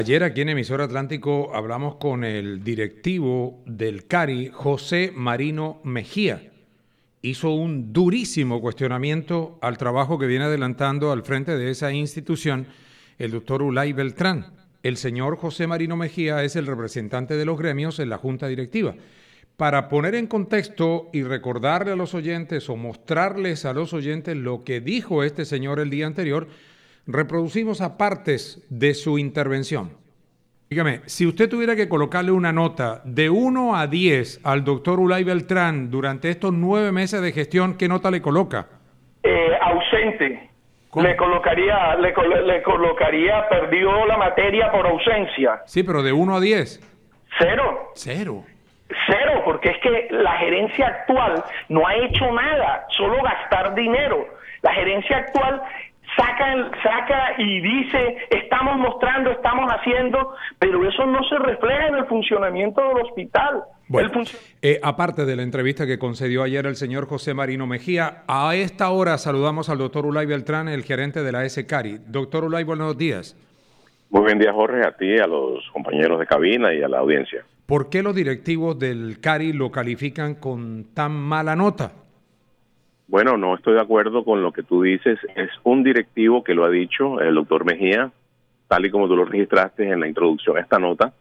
Ayer aquí en Emisor Atlántico hablamos con el directivo del CARI, José Marino Mejía. Hizo un durísimo cuestionamiento al trabajo que viene adelantando al frente de esa institución el doctor Ulay Beltrán. El señor José Marino Mejía es el representante de los gremios en la junta directiva. Para poner en contexto y recordarle a los oyentes o mostrarles a los oyentes lo que dijo este señor el día anterior, reproducimos apartes de su intervención. Dígame, si usted tuviera que colocarle una nota de 1 a 10 al doctor Ulay Beltrán durante estos 9 meses de gestión, ¿qué nota le coloca? Ausente. ¿Cómo? Le colocaría perdió la materia por ausencia. Sí, pero de 1 a 10. Cero. Cero. Cero, porque es que la gerencia actual no ha hecho nada, solo gastar dinero. La gerencia actual saca y dice, estamos mostrando, estamos haciendo, pero eso no se refleja en el funcionamiento del hospital. Bueno, aparte de la entrevista que concedió ayer el señor José Marino Mejía, a esta hora saludamos al doctor Ulay Beltrán, el gerente de la S-CARI. Doctor Ulay, buenos días. Muy buen día, Jorge, a ti, a los compañeros de cabina y a la audiencia. ¿Por qué los directivos del CARI lo califican con tan mala nota? Bueno, no estoy de acuerdo con lo que tú dices. Es un directivo que lo ha dicho, el doctor Mejía, tal y como tú lo registraste en la introducción a esta nota.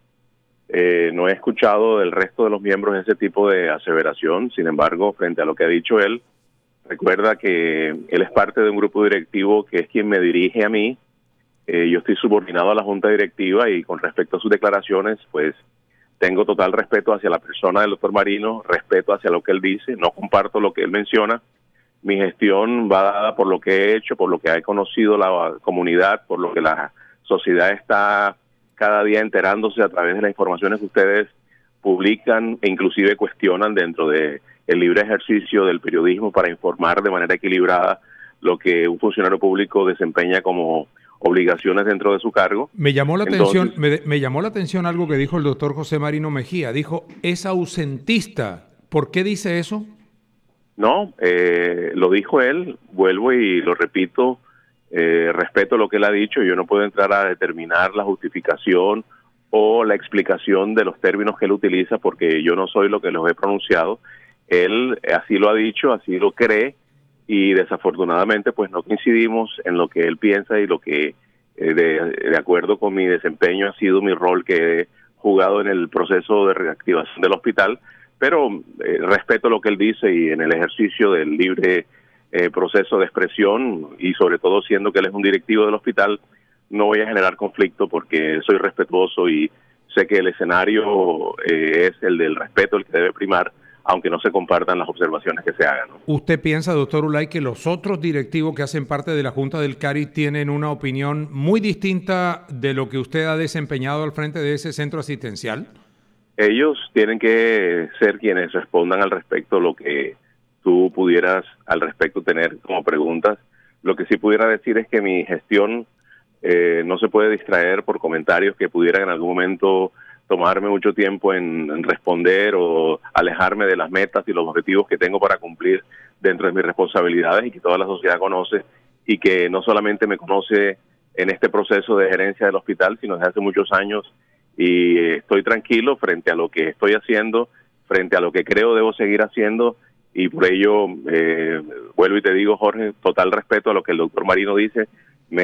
No he escuchado del resto de los miembros ese tipo de aseveración. Sin embargo, frente a lo que ha dicho él, recuerda que él es parte de un grupo directivo que es quien me dirige a mí. Yo estoy subordinado a la junta directiva y con respecto a sus declaraciones, pues tengo total respeto hacia la persona del doctor Marino, respeto hacia lo que él dice, no comparto lo que él menciona. Mi gestión va dada por lo que he hecho, por lo que ha conocido la comunidad, por lo que la sociedad está cada día enterándose a través de las informaciones que ustedes publican e inclusive cuestionan dentro de el libre ejercicio del periodismo para informar de manera equilibrada lo que un funcionario público desempeña como obligaciones dentro de su cargo. Me llamó la atención, me llamó la atención algo que dijo el doctor José Marino Mejía. Dijo, es ausentista. ¿Por qué dice eso? No, lo dijo él, vuelvo y lo repito, respeto lo que él ha dicho, yo no puedo entrar a determinar la justificación o la explicación de los términos que él utiliza porque yo no soy lo que los he pronunciado. Él así lo ha dicho, así lo cree y desafortunadamente pues no coincidimos en lo que él piensa y lo que de acuerdo con mi desempeño ha sido mi rol que he jugado en el proceso de reactivación del hospital. Pero respeto lo que él dice y en el ejercicio del libre proceso de expresión y sobre todo siendo que él es un directivo del hospital, no voy a generar conflicto porque soy respetuoso y sé que el escenario es el del respeto el que debe primar, aunque no se compartan las observaciones que se hagan, ¿no? ¿Usted piensa, doctor Ulay, que los otros directivos que hacen parte de la Junta del CARI tienen una opinión muy distinta de lo que usted ha desempeñado al frente de ese centro asistencial? Ellos tienen que ser quienes respondan al respecto lo que tú pudieras al respecto tener como preguntas. Lo que sí pudiera decir es que mi gestión no se puede distraer por comentarios que pudieran en algún momento tomarme mucho tiempo en responder o alejarme de las metas y los objetivos que tengo para cumplir dentro de mis responsabilidades y que toda la sociedad conoce y que no solamente me conoce en este proceso de gerencia del hospital, sino desde hace muchos años. Y estoy tranquilo frente a lo que estoy haciendo, frente a lo que creo debo seguir haciendo y por ello vuelvo y te digo, Jorge, total respeto a lo que el doctor Marino dice, me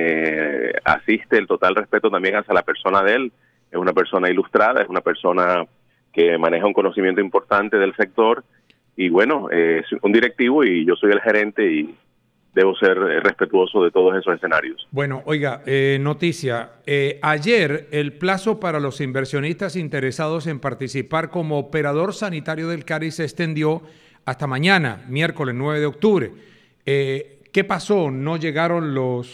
asiste el total respeto también hacia la persona de él, es una persona ilustrada, es una persona que maneja un conocimiento importante del sector y bueno, es un directivo y yo soy el gerente y debo ser respetuoso de todos esos escenarios. Bueno, oiga, noticia. Ayer el plazo para los inversionistas interesados en participar como operador sanitario del CARI se extendió hasta mañana, miércoles 9 de octubre. ¿Qué pasó? ¿No llegaron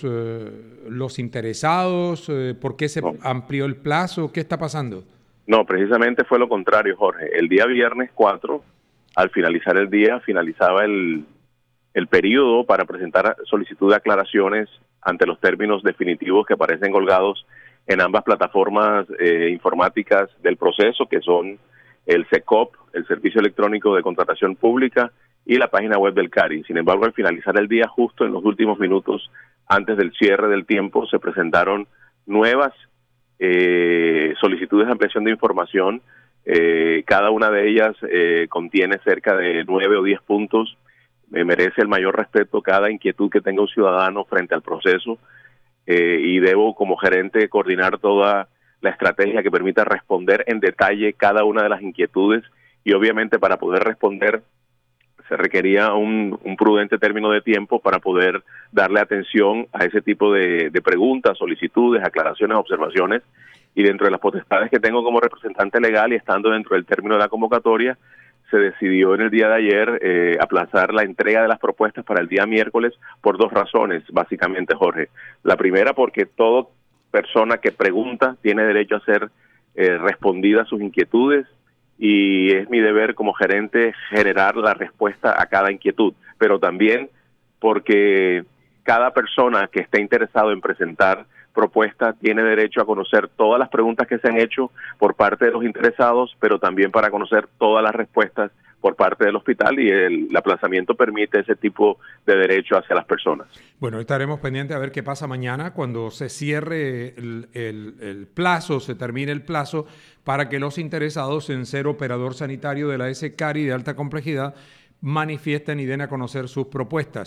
los interesados? ¿Por qué se amplió el plazo? ¿Qué está pasando? No, precisamente fue lo contrario, Jorge. El día viernes 4, al finalizar el día, finalizaba el periodo para presentar solicitud de aclaraciones ante los términos definitivos que aparecen colgados en ambas plataformas informáticas del proceso, que son el SECOP, el Servicio Electrónico de Contratación Pública, y la página web del CARI. Sin embargo, al finalizar el día, justo en los últimos minutos, antes del cierre del tiempo, se presentaron nuevas solicitudes de ampliación de información. Cada una de ellas contiene cerca de 9 o 10 puntos. Merece el mayor respeto cada inquietud que tenga un ciudadano frente al proceso, y debo como gerente coordinar toda la estrategia que permita responder en detalle cada una de las inquietudes, y obviamente para poder responder se requería un prudente término de tiempo para poder darle atención a ese tipo de preguntas, solicitudes, aclaraciones, observaciones, y dentro de las potestades que tengo como representante legal y estando dentro del término de la convocatoria, se decidió en el día de ayer aplazar la entrega de las propuestas para el día miércoles por 2 razones, básicamente, Jorge. La primera, porque toda persona que pregunta tiene derecho a ser respondida a sus inquietudes, y es mi deber como gerente generar la respuesta a cada inquietud, pero también porque cada persona que esté interesado en presentar propuestas tiene derecho a conocer todas las preguntas que se han hecho por parte de los interesados, pero también para conocer todas las respuestas por parte del hospital, y el aplazamiento permite ese tipo de derecho hacia las personas. Bueno, estaremos pendientes a ver qué pasa mañana cuando se cierre el plazo, se termine el plazo para que los interesados en ser operador sanitario de la S-CARI de alta complejidad manifiesten y den a conocer sus propuestas.